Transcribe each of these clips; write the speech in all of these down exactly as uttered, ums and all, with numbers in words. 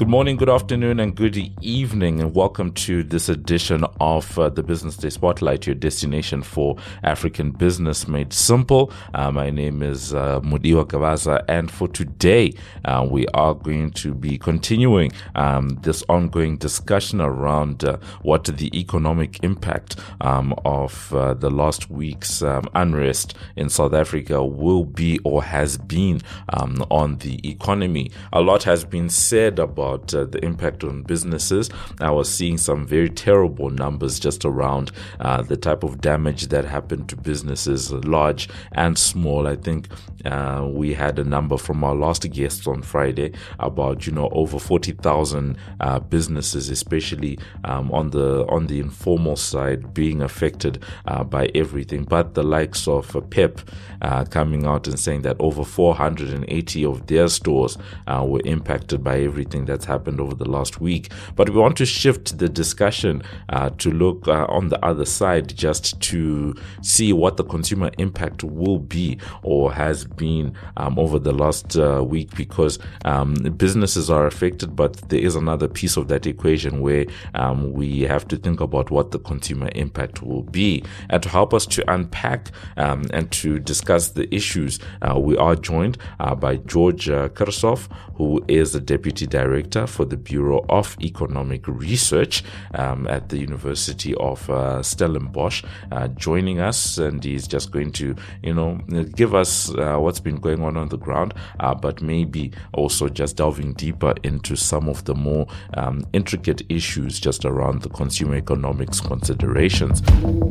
Good morning, good afternoon, and good evening, and welcome to this edition of uh, the Business Day Spotlight, your destination for African business made simple. Uh, my name is uh, Mudiwa Kabaza, and for today, uh, we are going to be continuing um, this ongoing discussion around uh, what the economic impact um, of uh, the last week's um, unrest in South Africa will be or has been um, on the economy. A lot has been said about Uh, the impact on businesses. I was seeing some very terrible numbers just around uh, the type of damage that happened to businesses, large and small. I think uh, we had a number from our last guests on Friday about, you know, over forty thousand uh, businesses, especially um, on the on the informal side, being affected uh, by everything. But the likes of uh, Pep uh, coming out and saying that over four hundred eighty of their stores uh, were impacted by everything that's happened over the last week. But we want to shift the discussion uh, to look uh, on the other side, just to see what the consumer impact will be or has been um, over the last uh, week, because um, businesses are affected, but there is another piece of that equation where um, we have to think about what the consumer impact will be. And to help us to unpack um, and to discuss the issues, uh, we are joined uh, by George uh, Kirsoff, who is the Deputy Director for the Bureau of Economic Research um, at the University of uh, Stellenbosch, uh, joining us, and he's just going to, you know, give us uh, what's been going on on the ground, uh, but maybe also just delving deeper into some of the more um, intricate issues just around the consumer economics considerations.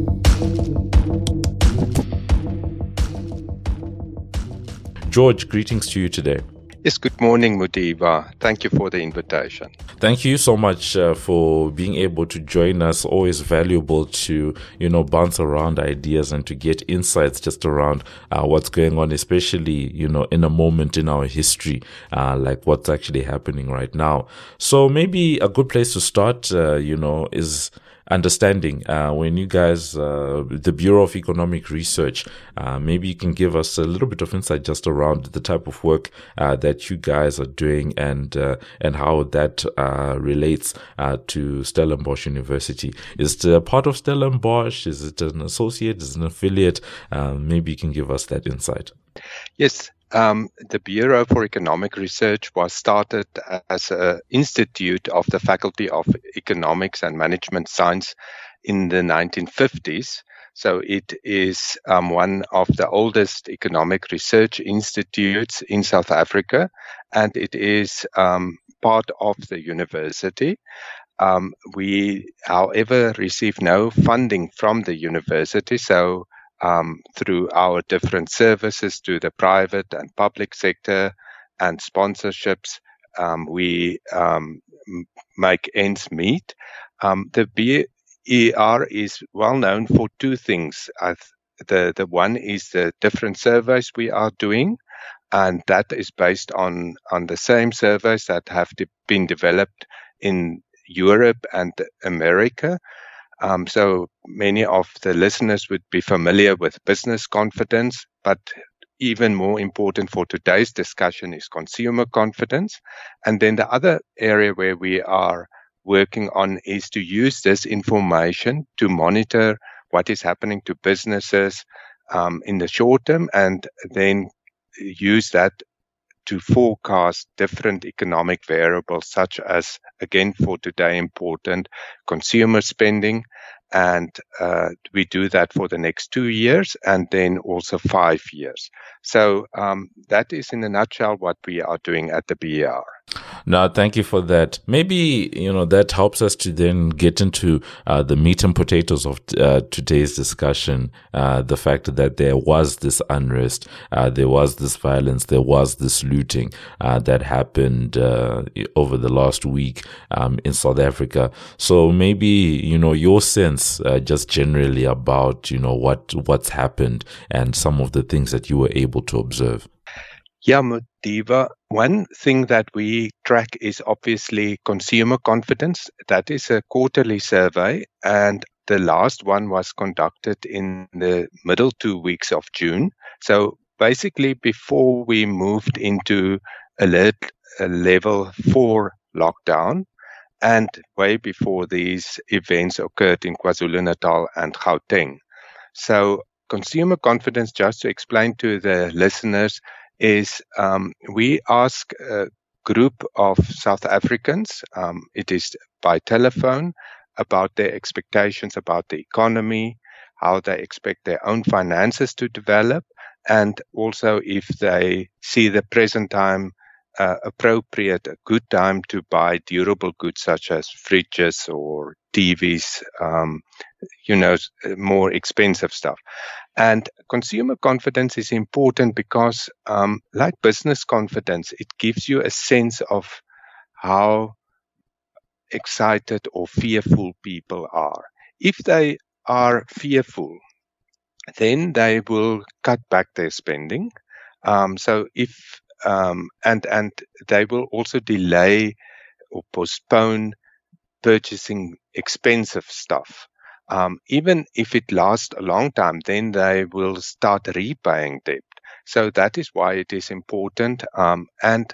George, greetings to you today. Yes, good morning, Mudiwa. Thank you for the invitation. Thank you so much uh, for being able to join us. Always valuable to, you know, bounce around ideas and to get insights just around uh, what's going on, especially, you know, in a moment in our history, uh, like what's actually happening right now. So maybe a good place to start, uh, you know, is understanding uh, when you guys, uh, the Bureau of Economic Research, uh, maybe you can give us a little bit of insight just around the type of work uh, that you guys are doing and uh, and how that uh, relates uh, to Stellenbosch University. Is it a part of Stellenbosch? Is it an associate? Is it an affiliate? Uh, maybe you can give us that insight. Yes. Um, the Bureau for Economic Research was started as an institute of the Faculty of Economics and Management Science in the nineteen fifties. So it is um, one of the oldest economic research institutes in South Africa, and it is um, part of the university. Um, we, however, receive no funding from the university, so Um, through our different services to the private and public sector and sponsorships, um, we um, m- make ends meet. Um, the B E R is well known for two things. Uh, the, the one is the different surveys we are doing, and that is based on, on the same surveys that have de- been developed in Europe and America. Um, so many of the listeners would be familiar with business confidence, but even more important for today's discussion is consumer confidence. And then the other area where we are working on is to use this information to monitor what is happening to businesses um, in the short term, and then use that to forecast different economic variables, such as, again, for today important, consumer spending. And uh, we do that for the next two years and then also five years. So um, that is in a nutshell what we are doing at the B E R. Now, thank you for that. Maybe, you know, that helps us to then get into uh, the meat and potatoes of uh, today's discussion. Uh, the fact that there was this unrest, uh, there was this violence, there was this looting uh, that happened uh, over the last week um, in South Africa. So maybe, you know, your sense uh, just generally about, you know, what what's happened and some of the things that you were able to observe. Yeah, Mudiwa, one thing that we track is obviously consumer confidence. That is a quarterly survey, and the last one was conducted in the middle two weeks of June. So basically, before we moved into alert uh, level four lockdown and way before these events occurred in KwaZulu-Natal and Gauteng. So consumer confidence, just to explain to the listeners, is um, we ask a group of South Africans, um, it is by telephone, about their expectations about the economy, how they expect their own finances to develop, and also if they see the present time uh, appropriate, a good time to buy durable goods such as fridges or T Vs, um, you know, more expensive stuff. And consumer confidence is important because, um, like business confidence, it gives you a sense of how excited or fearful people are. If they are fearful, then they will cut back their spending. Um, so if um, and and they will also delay or postpone purchasing expensive stuff. Um, even if it lasts a long time, then they will start repaying debt. So that is why it is important. Um, and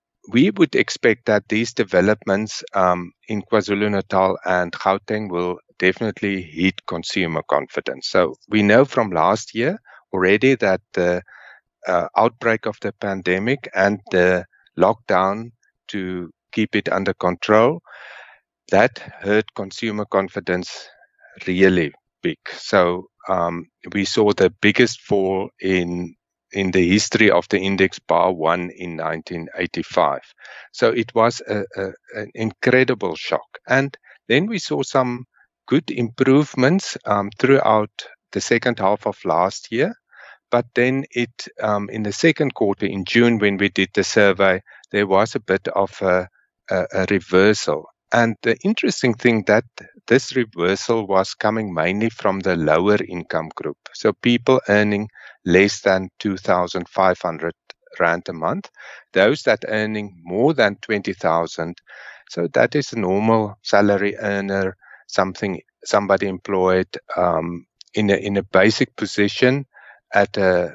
we would expect that these developments um, in KwaZulu-Natal and Gauteng will definitely hit consumer confidence. So we know from last year already that the uh, outbreak of the pandemic and the lockdown to keep it under control, that hurt consumer confidence really big. So um, we saw the biggest fall in in the history of the index, bar one in nineteen eighty-five. So it was a, a, an incredible shock. And then we saw some good improvements um, throughout the second half of last year. But then it, um, in the second quarter, in June, when we did the survey, there was a bit of a, a, a reversal. And the interesting thing that this reversal was coming mainly from the lower income group. So people earning less than two thousand five hundred rand a month, those that earning more than twenty thousand. So that is a normal salary earner, something, somebody employed um, in a, in a basic position at a,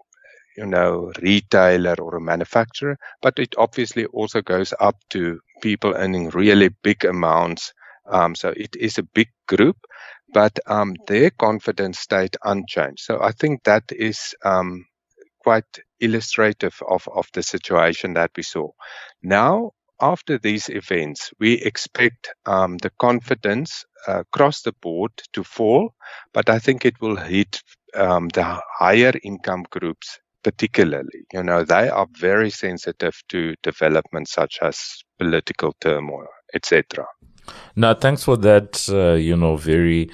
you know, retailer or a manufacturer, but it obviously also goes up to people earning really big amounts. Um, so it is a big group, but um, their confidence stayed unchanged. So I think that is um, quite illustrative of, of the situation that we saw. Now, after these events, we expect um, the confidence uh, across the board to fall, but I think it will hit um, the higher income groups particularly. You know, they are very sensitive to developments such as political turmoil, et cetera. Now, thanks for that, uh, you know, very,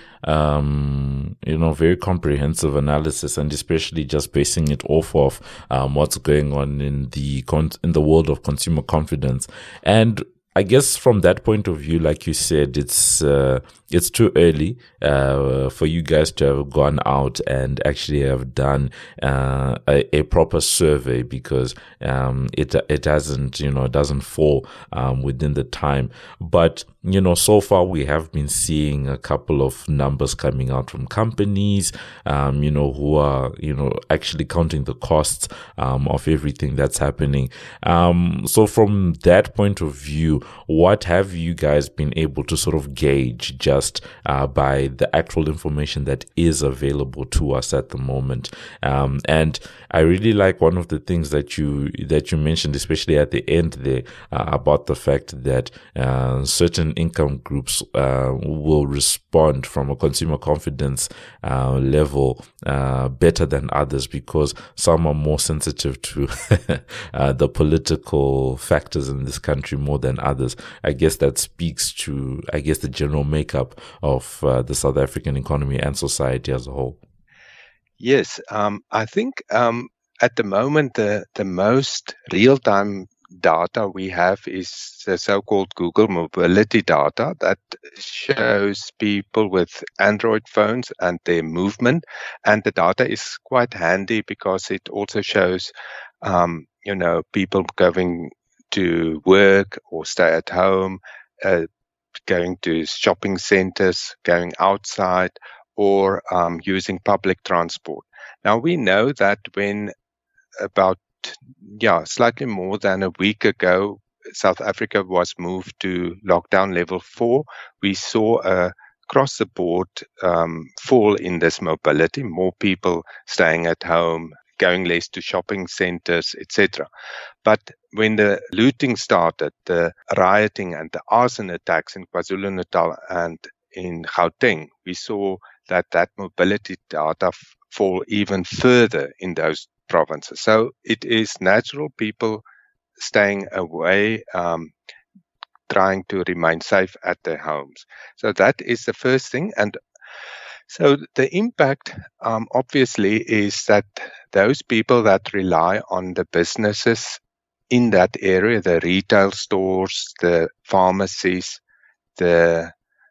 um, you know, very comprehensive analysis, and especially just basing it off of um, what's going on in the con- in the world of consumer confidence. And I guess from that point of view, like you said, it's uh, it's too early uh, for you guys to have gone out and actually have done uh, a, a proper survey, because um, it it hasn't, you know, it doesn't fall um, within the time. But you know, so far we have been seeing a couple of numbers coming out from companies, um, you know, who are, you know, actually counting the costs um, of everything that's happening. Um, so from that point of view, what have you guys been able to sort of gauge just uh, by the actual information that is available to us at the moment? Um, and I really like one of the things that you that you mentioned, especially at the end there, uh, about the fact that uh, certain income groups uh, will respond from a consumer confidence uh, level uh, better than others, because some are more sensitive to uh, the political factors in this country more than others. I guess that speaks to, I guess, the general makeup of uh, the South African economy and society as a whole. Yes, um, I think um, at the moment the the most real-time data we have is the so-called Google mobility data that shows people with Android phones and their movement. And the data is quite handy because it also shows, um, you know, people going to work or stay at home, uh, going to shopping centers, going outside, or um, using public transport. Now, we know that when about, yeah, slightly more than a week ago, South Africa was moved to lockdown level four, we saw a across the board um, fall in this mobility, more people staying at home, going less to shopping centers, et cetera. But when the looting started, the rioting and the arson attacks in KwaZulu-Natal and in Gauteng, we saw that that mobility data f- fall even further in those provinces. So it is natural people staying away, um, trying to remain safe at their homes. So that is the first thing. And so the impact, um, obviously, is that those people that rely on the businesses in that area, the retail stores, the pharmacies, the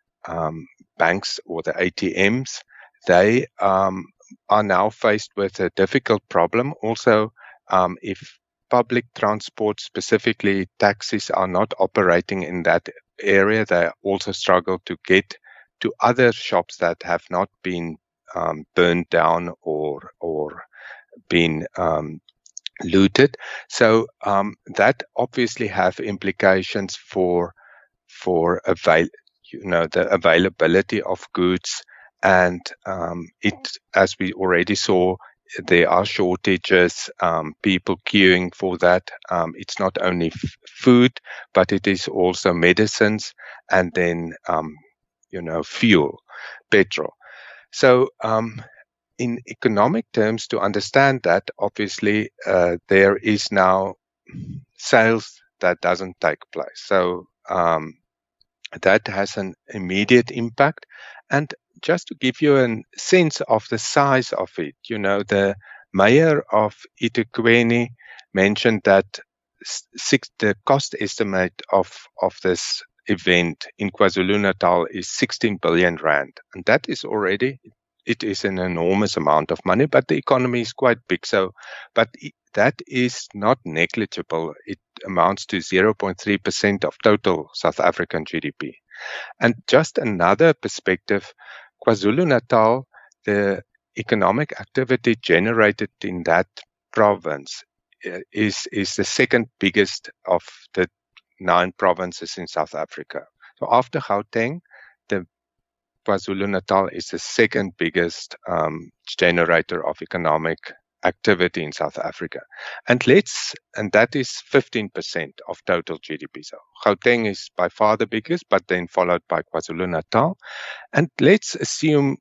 um, banks or the A T Ms, they um, are now faced with a difficult problem. Also, um, if public transport, specifically taxis, are not operating in that area, they also struggle to get to other shops that have not been um, burned down or or been um, looted. So um, that obviously have implications for for avail you know the availability of goods, and um, it as we already saw, there are shortages, um, people queuing for that. Um, it's not only f- food, but it is also medicines, and then um, you know fuel, petrol. So um, in economic terms, to understand that, obviously uh, there is now sales that doesn't take place. So um, that has an immediate impact. And just to give you a sense of the size of it, you know, the mayor of eThekwini mentioned that six, the cost estimate of, of this event in KwaZulu-Natal is sixteen billion rand. And that is already, it is an enormous amount of money, but the economy is quite big. So, but that is not negligible. It amounts to zero point three percent of total South African G D P. And just another perspective, KwaZulu-Natal, the economic activity generated in that province is, is the second biggest of the nine provinces in South Africa. So after Gauteng, the KwaZulu-Natal is the second biggest um, generator of economic activity in South Africa. And let's, and that is fifteen percent of total G D P. So Gauteng is by far the biggest, but then followed by KwaZulu-Natal. And let's assume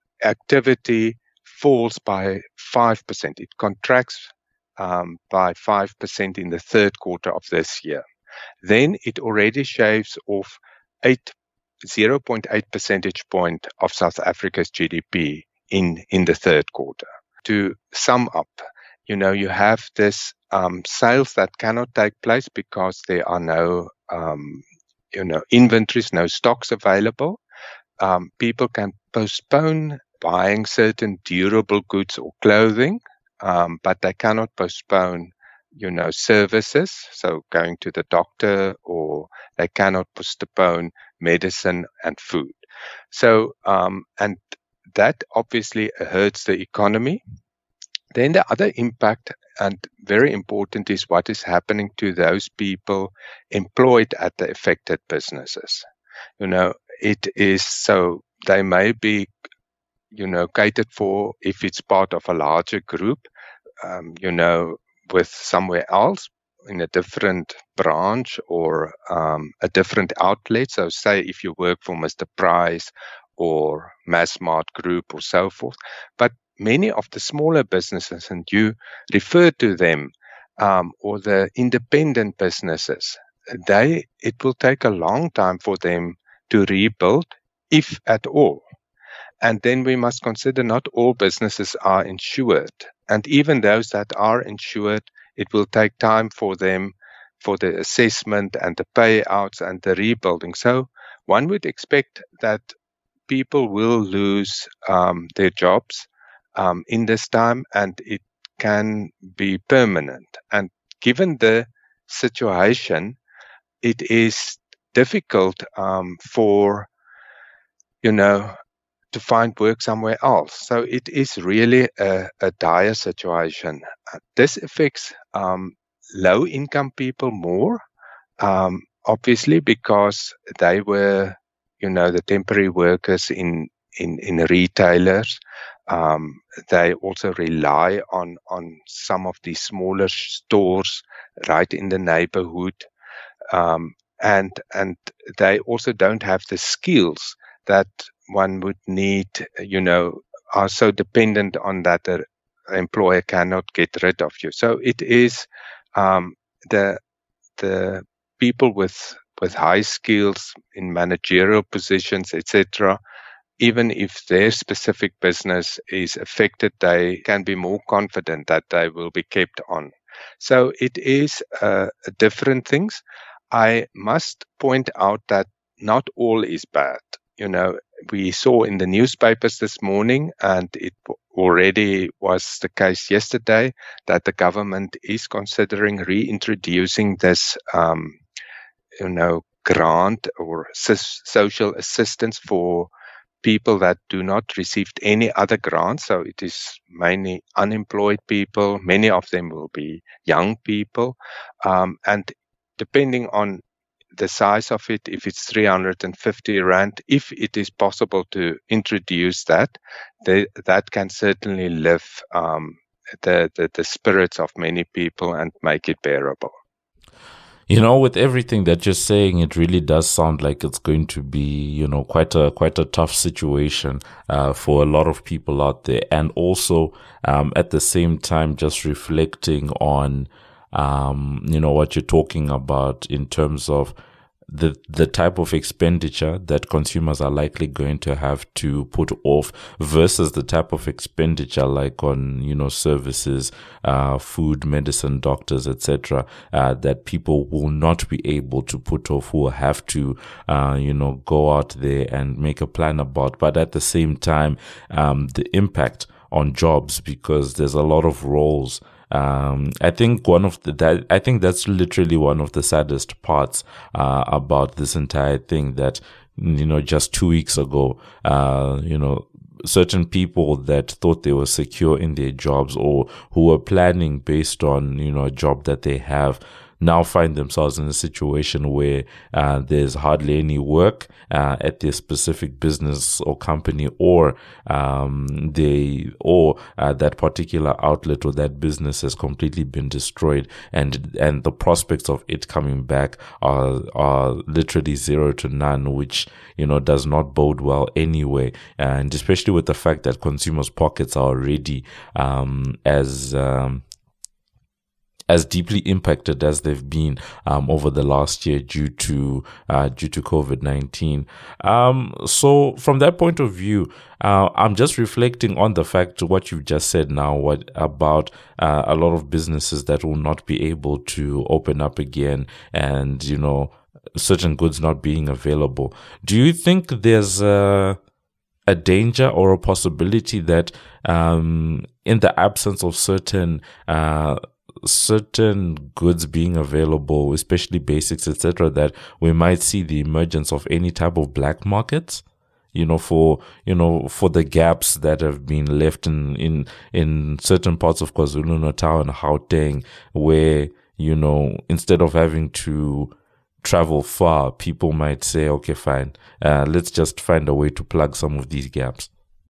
activity falls by five percent. It contracts um, by five percent in the third quarter of this year. Then it already shaves off eight zero point eight percentage point of South Africa's G D P in, in the third quarter. To sum up, you know, you have this um, sales that cannot take place because there are no, um, you know, inventories, no stocks available. Um, people can postpone buying certain durable goods or clothing, um, but they cannot postpone, you know, services. So going to the doctor, or they cannot postpone medicine and food. So, um, and that obviously hurts the economy. Then the other impact, and very important, is what is happening to those people employed at the affected businesses. You know, it is so they may be, you know, catered for if it's part of a larger group, um, you know, with somewhere else in a different branch or um, a different outlet. So say if you work for Mister Price or Massmart Group or so forth. But many of the smaller businesses, and you refer to them, um, or the independent businesses, they it will take a long time for them to rebuild, if at all. And then we must consider not all businesses are insured. And even those that are insured, it will take time for them, for the assessment and the payouts and the rebuilding. So one would expect that people will lose um, their jobs um, in this time, and it can be permanent. And given the situation, it is difficult um, for, you know, to find work somewhere else. So it is really a, a dire situation. Uh, this affects um, low-income people more, Um, obviously, because they were, you know, the temporary workers in in, in retailers. Um, they also rely on on some of these smaller stores right in the neighborhood, um, and and they also don't have the skills that one would need. You know, are so dependent on that the employer cannot get rid of you. So it is um, the the people with with high skills in managerial positions, et cetera. Even if their specific business is affected, they can be more confident that they will be kept on. So it is uh, different things. I must point out that not all is bad. You know, we saw in the newspapers this morning, and it already was the case yesterday, that the government is considering reintroducing this, um, you know, grant or social assistance for people that do not receive any other grants. So it is mainly unemployed people. Many of them will be young people. Um, and depending on the size of it, if it's three hundred fifty rand, if it is possible to introduce that, they, that can certainly lift um, the, the, the spirits of many people and make it bearable. You know, with everything that you're saying, it really does sound like it's going to be, you know, quite a quite a tough situation uh, for a lot of people out there, and also um, at the same time, just reflecting on, um, you know, what you're talking about in terms of the the type of expenditure that consumers are likely going to have to put off versus the type of expenditure like on, you know, services, uh, food, medicine, doctors, et cetera, uh, that people will not be able to put off, who will have to, uh, you know, go out there and make a plan about. But at the same time, um, the impact on jobs, because there's a lot of roles. Um, I think one of the, that, I think that's literally one of the saddest parts, uh, about this entire thing, that, you know, just two weeks ago, uh, you know, certain people that thought they were secure in their jobs, or who were planning based on, you know, a job that they have, now find themselves in a situation where uh, there's hardly any work uh, at their specific business or company, or um, they or uh, that particular outlet or that business has completely been destroyed, and and the prospects of it coming back are are literally zero to none, which, you know, does not bode well anyway, and especially with the fact that consumers' pockets are already um, as um, as deeply impacted as they've been um, over the last year due to uh, due to COVID nineteen. Um, so from that point of view, uh, I'm just reflecting on the fact what you've just said now, what about uh, a lot of businesses that will not be able to open up again, and, you know, certain goods not being available. Do you think there's a a danger or a possibility that um, in the absence of certain uh, certain goods being available, especially basics, et cetera, that we might see the emergence of any type of black markets, you know, for, you know, for the gaps that have been left in, in, in certain parts of KwaZulu-Natal and Gauteng, where, you know, instead of having to travel far, people might say, okay, fine, uh, let's just find a way to plug some of these gaps.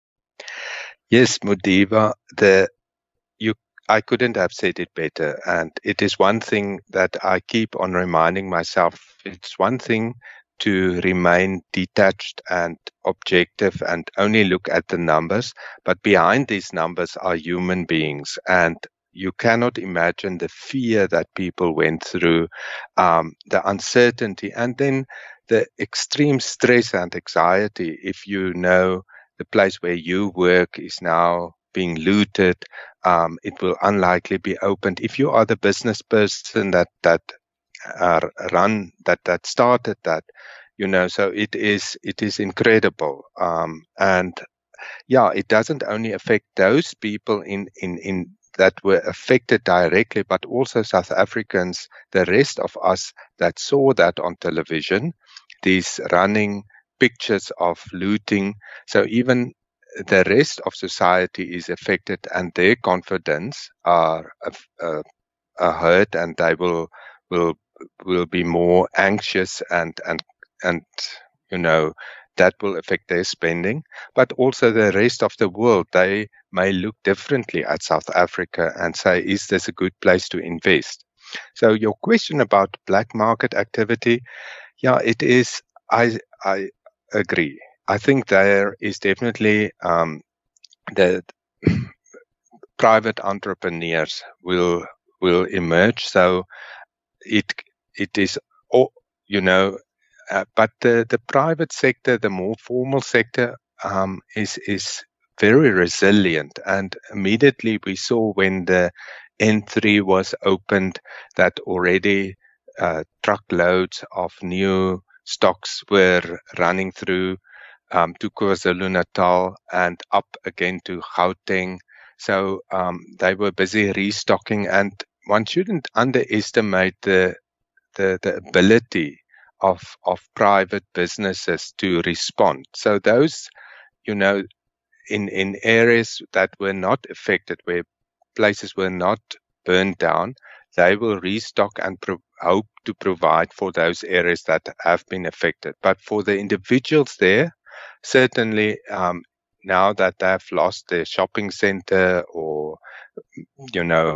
Yes, Mudiwa, the you I couldn't have said it better. And it is one thing that I keep on reminding myself. It's one thing to remain detached and objective and only look at the numbers, but behind these numbers are human beings. And you cannot imagine the fear that people went through, um, the uncertainty, and then the extreme stress and anxiety if you know the place where you work is now being looted. Um, it will unlikely be opened. If you are the business person that that uh, run that that started that, you know, so it is it is incredible. Um, and yeah, it doesn't only affect those people in in in that were affected directly, but also South Africans, the rest of us that saw that on television, these running pictures of looting. So even the rest of society is affected, and their confidence are uh, uh, hurt, and they will will will be more anxious, and and and you know that will affect their spending. But also the rest of the world, they may look differently at South Africa and say, is this a good place to invest? So your question about black market activity, yeah, it is. I I agree. I think there is definitely um, the private entrepreneurs will will emerge. So it it is, you know, uh, but the the private sector, the more formal sector, um, is is very resilient. And immediately we saw when the N three was opened that already uh, truckloads of new stocks were running through um, to KwaZulu-Natal and up again to Gauteng. So um, they were busy restocking, and one shouldn't underestimate the the, the ability of of private businesses to respond. So those, you know, in in areas that were not affected, where places were not burned down, they will restock and pro- hope to provide for those areas that have been affected. But for the individuals there, certainly um, now that they've lost their shopping center or, you know,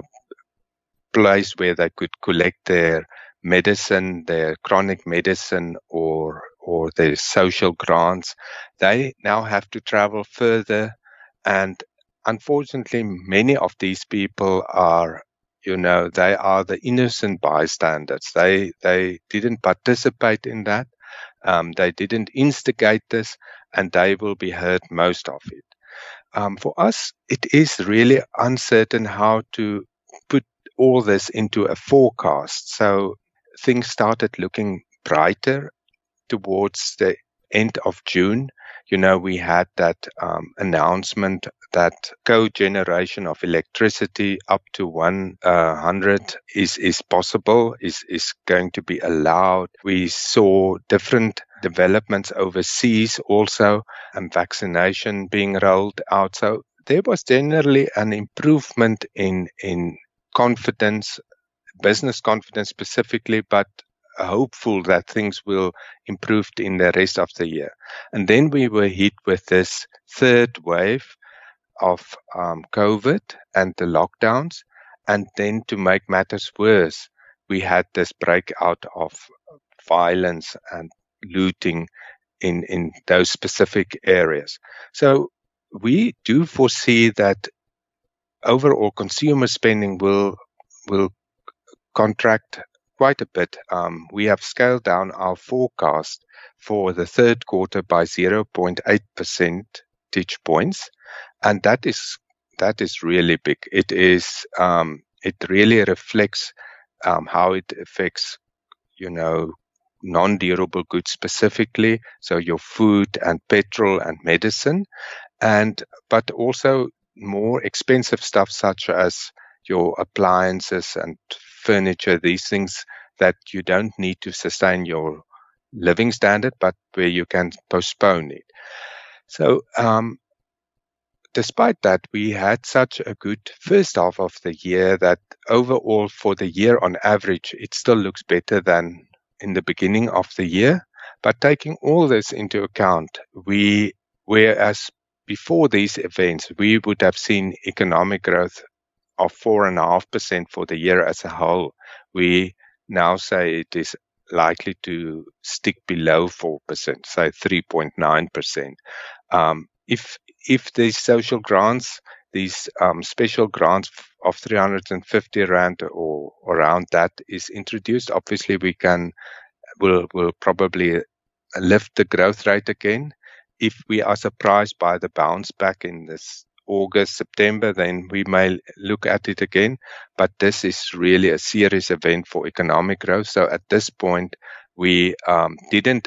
place where they could collect their medicine, their chronic medicine, or or their social grants, they now have to travel further. And unfortunately, many of these people are, you know, they are the innocent bystanders. They they didn't participate in that. Um, they didn't instigate this, and they will be hurt most of it. Um, for us, it is really uncertain how to put all this into a forecast. So things started looking brighter towards the end of June. You know, we had that um, announcement that co-generation of electricity up to one hundred is is possible, is is going to be allowed. We saw different developments overseas also, and vaccination being rolled out. So there was generally an improvement in in confidence, business confidence specifically, but hopeful that things will improve in the rest of the year. And then we were hit with this third wave of um, COVID and the lockdowns. And then to make matters worse, we had this breakout of violence and looting in, in those specific areas. So we do foresee that overall consumer spending will will contract quite a bit. Um, we have scaled down our forecast for the third quarter by zero point eight percentage points, and that is that is really big. It is um, it really reflects um, how it affects, you know, non-durable goods specifically, so your food and petrol and medicine, and but also more expensive stuff such as your appliances and furniture, these things that you don't need to sustain your living standard, but where you can postpone it. So um, despite that, we had such a good first half of the year that overall for the year on average, it still looks better than in the beginning of the year. But taking all this into account, we, whereas before these events, we would have seen economic growth of four and a half percent for the year as a whole, we now say it is likely to stick below four percent, say three point nine percent. Um, if if these social grants, these um, special grants of three hundred fifty rand or around that is introduced, obviously we can will will probably lift the growth rate again. If we are surprised by the bounce back in this August, September, then we may look at it again. But this is really a serious event for economic growth. So at this point, we um, didn't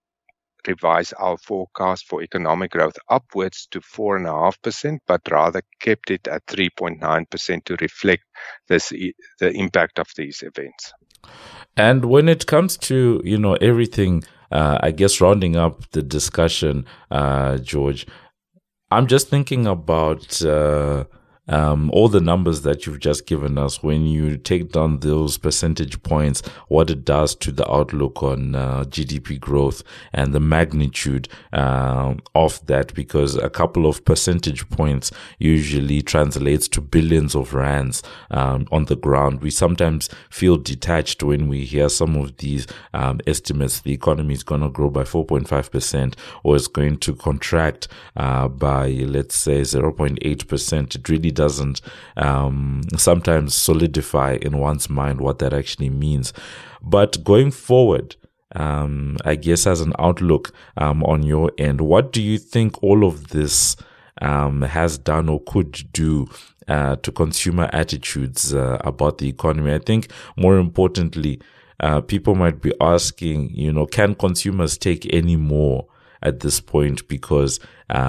revise our forecast for economic growth upwards to four and a half percent, but rather kept it at three point nine percent to reflect this the impact of these events. And when it comes to, you know, everything, uh, I guess rounding up the discussion, uh, George, I'm just thinking about uh, um, all the numbers that you've just given us, when you take down those percentage points, what it does to the outlook on uh, G D P growth and the magnitude uh, of that, because a couple of percentage points usually translates to billions of rands um, on the ground. We sometimes feel detached when we hear some of these um, estimates. The economy is going to grow by four point five percent or it's going to contract uh, by, let's say, zero point eight percent. It really doesn't um, sometimes solidify in one's mind what that actually means. But going forward, um, I guess as an outlook um, on your end, what do you think all of this um, has done or could do uh, to consumer attitudes uh, about the economy? I think more importantly, uh, people might be asking, you know, can consumers take any more at this point? Because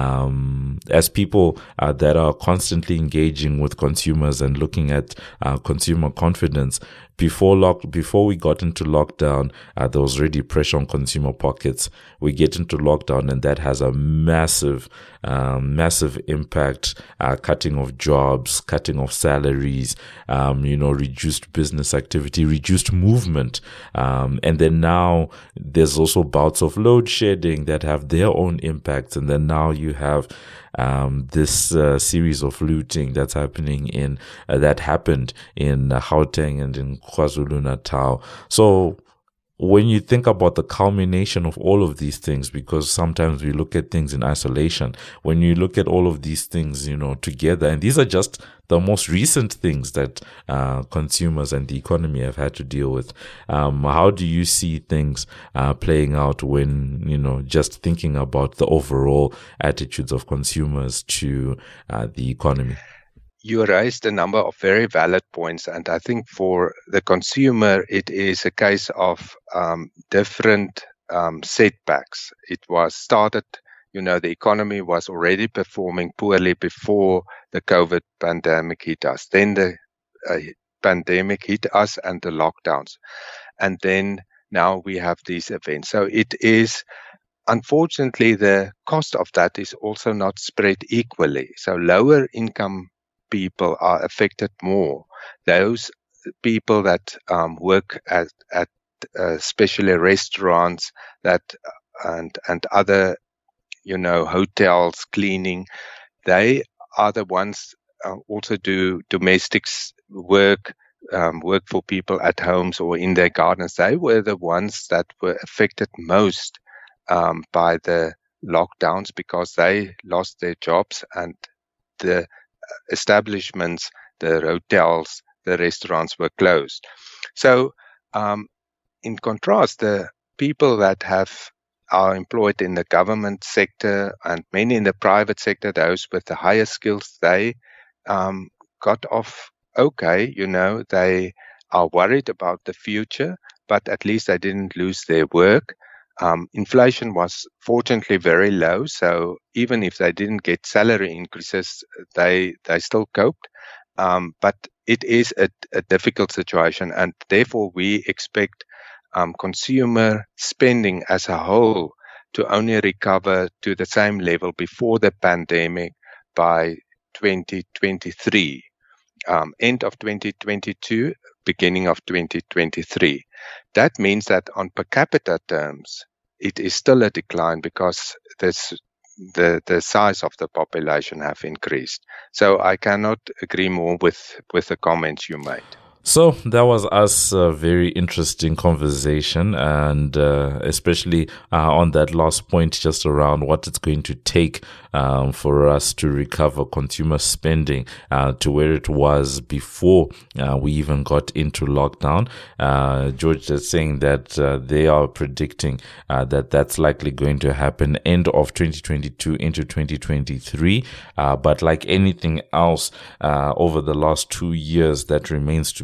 um, as people uh, that are constantly engaging with consumers and looking at uh, consumer confidence, before lock, before we got into lockdown, uh, there was already pressure on consumer pockets. We get into lockdown, and that has a massive, um, massive impact. Uh, cutting of jobs, cutting of salaries, um, you know, reduced business activity, reduced movement, um, and then now there's also bouts of load shedding that have their own impacts, and then now you have um, this uh, series of looting that's happening in uh, that happened in uh, Gauteng and in KwaZulu-Natal. So when you think about the culmination of all of these things, because sometimes we look at things in isolation, when you look at all of these things, you know, together, and these are just the most recent things that uh, consumers and the economy have had to deal with. Um, how do you see things uh, playing out when, you know, just thinking about the overall attitudes of consumers to uh, the economy? You raised a number of very valid points, and I think for the consumer, it is a case of um, different um, setbacks. It was started, you know, the economy was already performing poorly before the COVID pandemic hit us. Then the uh, pandemic hit us and the lockdowns. And then now we have these events. So it is, unfortunately, the cost of that is also not spread equally. So lower income people are affected more. Those people that um, work at, at uh, especially restaurants that and and other, you know, hotels, cleaning, they are the ones uh, also do domestic work, um, work for people at homes or in their gardens. They were the ones that were affected most um, by the lockdowns because they lost their jobs, and the establishments, the hotels, the restaurants were closed. So um, in contrast, the people that have are employed in the government sector and many in the private sector, those with the higher skills, they um, got off okay. You know, they are worried about the future, but at least they didn't lose their work. Um, inflation was fortunately very low, so even if they didn't get salary increases, they they still coped. Um, but it is a, a difficult situation, and therefore we expect um, consumer spending as a whole to only recover to the same level before the pandemic by twenty twenty-three, um, end of twenty twenty-two, beginning of twenty twenty-three. That means that on per capita terms, it is still a decline because this, the the size of the population have increased. So I cannot agree more with, with the comments you made. So that was us a very interesting conversation, and uh, especially uh, on that last point, just around what it's going to take um, for us to recover consumer spending uh, to where it was before uh, we even got into lockdown. Uh, George is saying that uh, they are predicting uh, that that's likely going to happen end of twenty twenty-two into twenty twenty-three. Uh, but like anything else uh, over the last two years, that remains to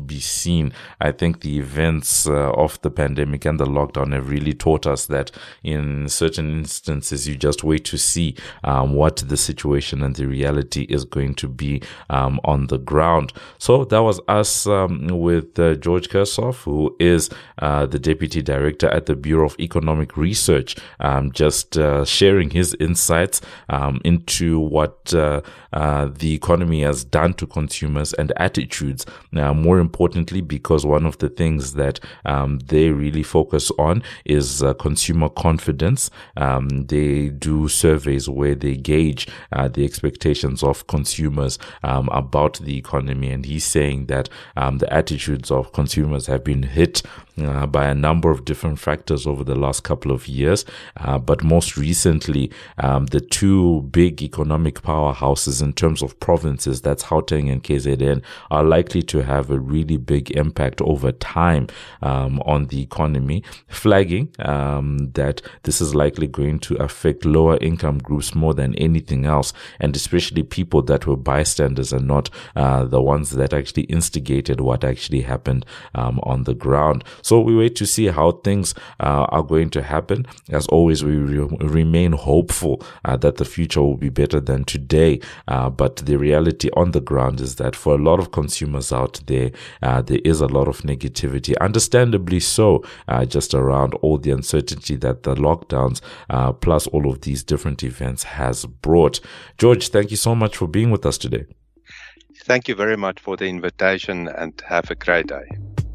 be seen. I think the events uh, of the pandemic and the lockdown have really taught us that in certain instances, you just wait to see um, what the situation and the reality is going to be um, on the ground. So that was us um, with uh, George Kersoff, who is uh, the Deputy Director at the Bureau of Economic Research, um, just uh, sharing his insights um, into what uh, uh, the economy has done to consumers and attitudes. Now, more importantly, because one of the things that um, they really focus on is uh, consumer confidence. Um, they do surveys where they gauge uh, the expectations of consumers um, about the economy, and he's saying that um, the attitudes of consumers have been hit Uh, by a number of different factors over the last couple of years. Uh, but most recently, um, the two big economic powerhouses in terms of provinces, that's Gauteng and K Z N, are likely to have a really big impact over time um, on the economy, flagging um, that this is likely going to affect lower income groups more than anything else, and especially people that were bystanders and not uh, the ones that actually instigated what actually happened um, on the ground. So we wait to see how things uh, are going to happen. As always, we re- remain hopeful uh, that the future will be better than today. Uh, but the reality on the ground is that for a lot of consumers out there, uh, there is a lot of negativity, understandably so, uh, just around all the uncertainty that the lockdowns uh, plus all of these different events has brought. George, thank you so much for being with us today. Thank you very much for the invitation, and have a great day.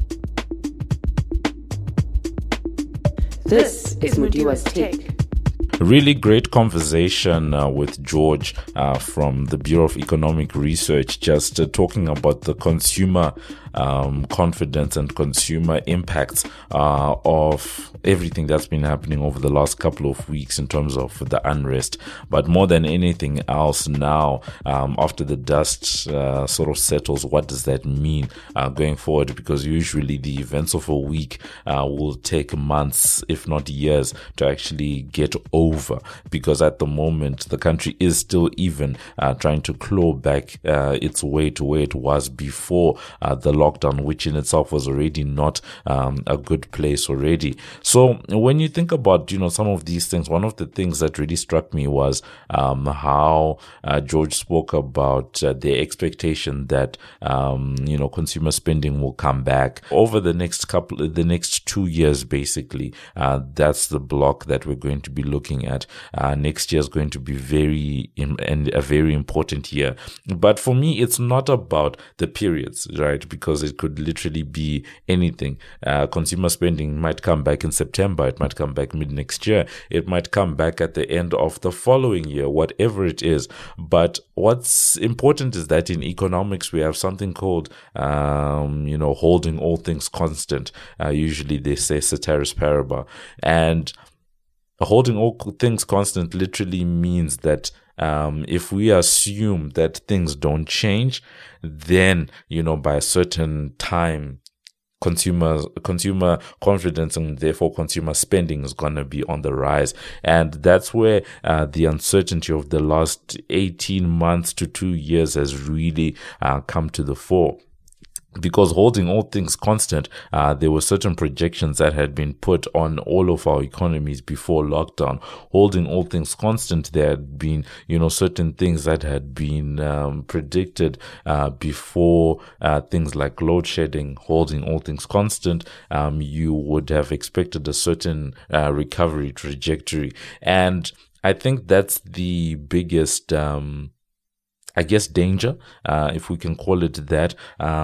This is Mudiwa's Take. Really great conversation uh, with George uh, from the Bureau of Economic Research, just uh, talking about the consumer um, confidence and consumer impacts uh, of everything that's been happening over the last couple of weeks in terms of the unrest. But more than anything else now, um, after the dust uh, sort of settles, what does that mean uh, going forward? Because usually the events of a week uh, will take months, if not years, to actually get over, because at the moment the country is still even uh, trying to claw back uh, its way to where it was before uh, the lockdown, which in itself was already not um, a good place already. So when you think about, you know, some of these things, one of the things that really struck me was um, how uh, George spoke about uh, the expectation that um, you know, consumer spending will come back over the next couple, the next two years, basically. Uh, that's the block that we're going to be looking at. Uh, next year is going to be very and a very important year. But for me, it's not about the periods, right? Because it could literally be anything. Uh, consumer spending might come back in September. It might come back mid next year. It might come back at the end of the following year, whatever it is. But what's important is that in economics, we have something called, um, you know, holding all things constant. Uh, usually they say ceteris paribus. And holding all things constant literally means that um, if we assume that things don't change, then, you know, by a certain time, consumer consumer confidence and therefore consumer spending is going to be on the rise. And that's where uh, the uncertainty of the last eighteen months to two years has really uh, come to the fore. Because holding all things constant, uh, there were certain projections that had been put on all of our economies before lockdown. Holding all things constant, there had been, you know, certain things that had been um, predicted uh, before uh, things like load shedding. Holding all things constant, um, you would have expected a certain uh, recovery trajectory. And I think that's the biggest um I guess danger, uh, if we can call it that,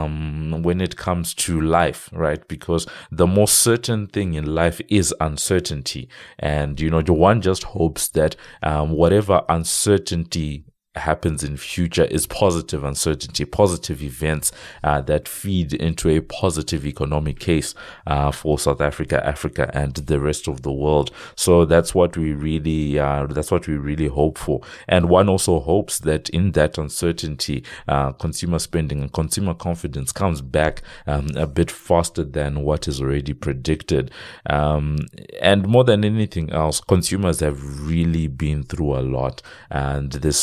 um, when it comes to life, right? Because the most certain thing in life is uncertainty. And, you know, one just hopes that um, whatever uncertainty happens in future is positive uncertainty, positive events uh, that feed into a positive economic case uh, for South Africa, Africa, and the rest of the world. So that's what we really, uh, that's what we really hope for. And one also hopes that in that uncertainty, uh, consumer spending and consumer confidence comes back um, a bit faster than what is already predicted. Um, and more than anything else, consumers have really been through a lot, and there's so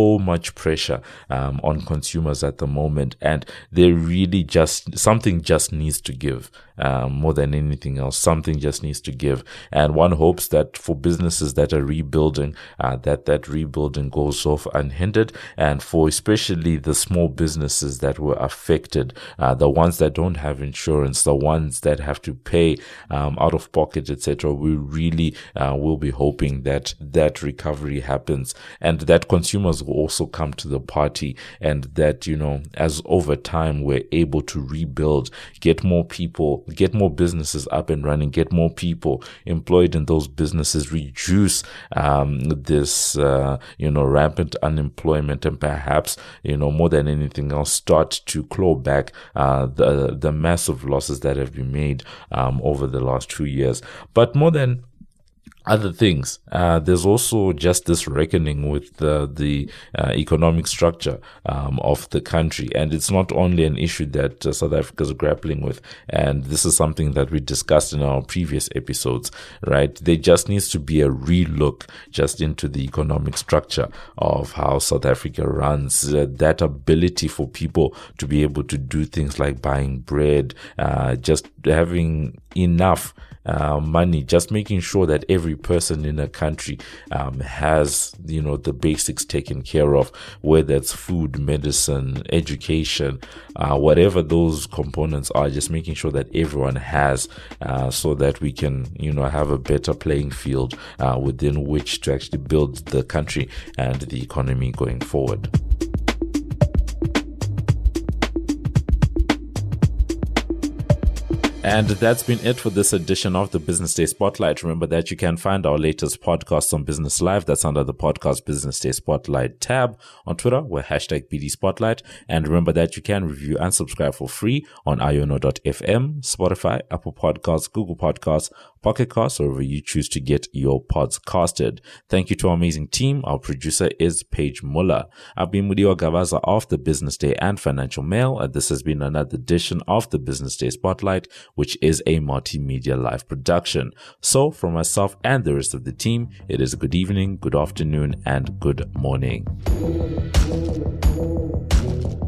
so much pressure um, on consumers at the moment, and they really just, something just needs to give. Um, more than anything else, something just needs to give. And one hopes that for businesses that are rebuilding, uh, that that rebuilding goes off unhindered. And for especially the small businesses that were affected, uh, the ones that don't have insurance, the ones that have to pay um, out of pocket, et cetera, we really uh, will be hoping that that recovery happens, and that consumers will also come to the party, and that, you know, as over time we're able to rebuild, get more people, get more businesses up and running, get more people employed in those businesses, reduce um, this, uh, you know, rampant unemployment, and perhaps, you know, more than anything else, start to claw back uh, the the massive losses that have been made um, over the last two years. But more than other things, uh, there's also just this reckoning with the, the uh, economic structure um, of the country. And it's not only an issue that uh, South Africa is grappling with, and this is something that we discussed in our previous episodes, right? There just needs to be a relook just into the economic structure of how South Africa runs, uh, that ability for people to be able to do things like buying bread, uh, just having enough Uh, money, just making sure that every person in a country um, has, you know, the basics taken care of, whether it's food, medicine, education, uh, whatever those components are, just making sure that everyone has, uh, so that we can, you know, have a better playing field uh, within which to actually build the country and the economy going forward. And that's been it for this edition of the Business Day Spotlight. Remember that you can find our latest podcasts on Business Live. That's under the podcast Business Day Spotlight tab. On Twitter, we're hashtag B D Spotlight. And remember that you can review and subscribe for free on iono dot f m, Spotify, Apple Podcasts, Google Podcasts, Pocket Casts, or wherever you choose to get your pods casted. Thank you to our amazing team. Our producer is Paige Muller. I've been Mudiwa Gavaza of the Business Day and Financial Mail, and this has been another edition of the Business Day Spotlight, which is a multimedia live production. So from myself and the rest of the team, it is a good evening, good afternoon, and good morning.